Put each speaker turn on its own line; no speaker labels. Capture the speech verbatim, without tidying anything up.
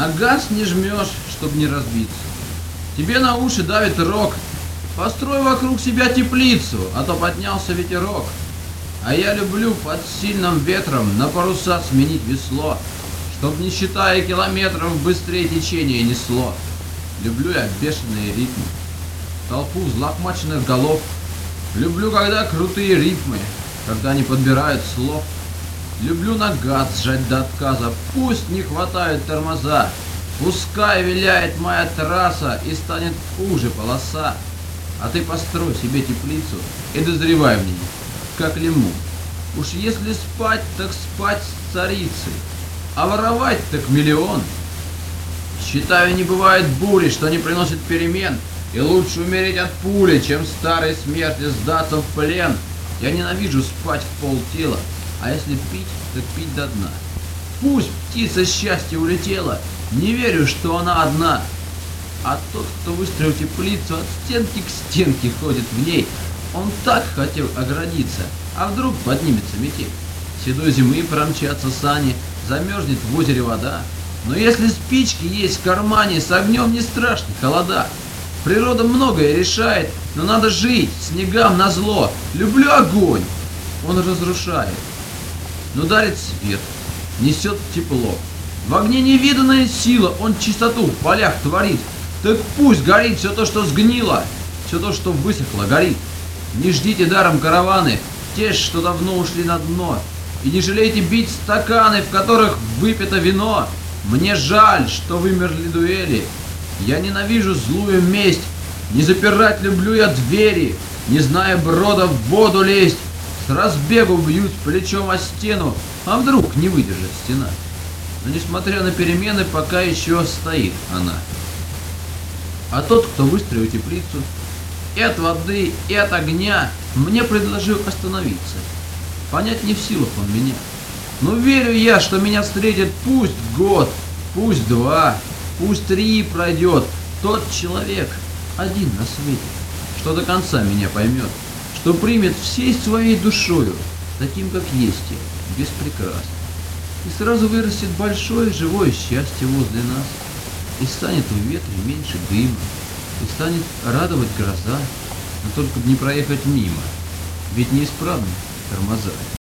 На газ не жмешь, чтоб не разбиться. Тебе на уши давит рог. Построй вокруг себя теплицу, а то поднялся ветерок. А я люблю под сильным ветром на паруса сменить весло, чтоб, не считая километров, быстрее течение несло. Люблю я бешеные ритмы, толпу взлохмаченных голов. Люблю, когда крутые рифмы, когда не подбирают слов. Люблю на газ сжать до отказа, пусть не хватают тормоза. Пускай виляет моя трасса и станет хуже полоса. А ты построй себе теплицу и дозревай в ней, как лимон. Уж если спать, так спать с царицей, а воровать так миллион. Считаю, не бывает бури, что не приносит перемен, и лучше умереть от пули, чем старой смерти сдаться в плен. Я ненавижу спать в полтела, а если пить, так пить до дна. Пусть птица счастья улетела, не верю, что она одна. А тот, кто выстроил теплицу, от стенки к стенке ходит в ней. Он так хотел оградиться, а вдруг поднимется метель. Седой зимы промчатся сани, замерзнет в озере вода. Но если спички есть в кармане, с огнем не страшны холода. Природа многое решает, но надо жить, снегам назло. Люблю огонь, он разрушает, но дарит свет, несет тепло. В огне невиданная сила, он чистоту в полях творит. Так пусть горит все то, что сгнило, все то, что высохло, горит. Не ждите даром караваны, те, что давно ушли на дно. И не жалейте бить стаканы, в которых выпито вино. Мне жаль, что вымерли дуэли. Я ненавижу злую месть. Не запирать люблю я двери, не зная брода в воду лезть. С разбегу бьют плечом о стену, а вдруг не выдержит стена. Но несмотря на перемены, пока еще стоит она. А тот, кто выстроил теплицу, и от воды, и от огня, мне предложил остановиться. Понять не в силах он меня. Но верю я, что меня встретит пусть год, пусть два, пусть три пройдет. Тот человек один на свете, что до конца меня поймет, что примет всей своей душою, таким как есть я, без прикрас. И сразу вырастет большое живое счастье возле нас, и станет в ветре меньше дыма, и станет радовать гроза, но только б не проехать мимо, ведь неисправны тормоза.